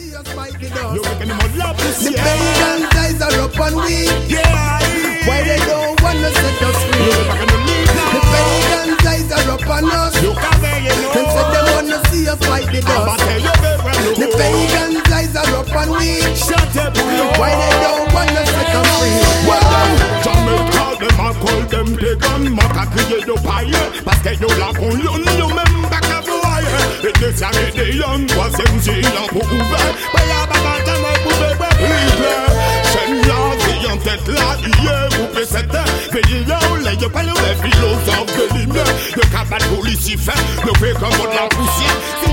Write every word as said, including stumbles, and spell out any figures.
see us fight the dust. You making them all love this, the yeah. pagan guys are up and weak. Yeah. Why they don't wanna set us free? The pagan guys are up on us. You can say you know. Them say they wanna see us fight the dust. The pagan guys are up and weak. Shut up, why they don't wanna set us free? Jamaica, them a call them pagan. Maka kriye yo paye. Parce que yo la kon yon yo même baka boye. Et de ça et de yon kwa sensi yon pou ouve. Baya baba teme pou bebe prive. Sen la vi yon tête la iye ou pesete. Veille yo le yo pale ou le philosophe de l'hymne. Le cabal pour Lucifer, le fait comme de la poussière.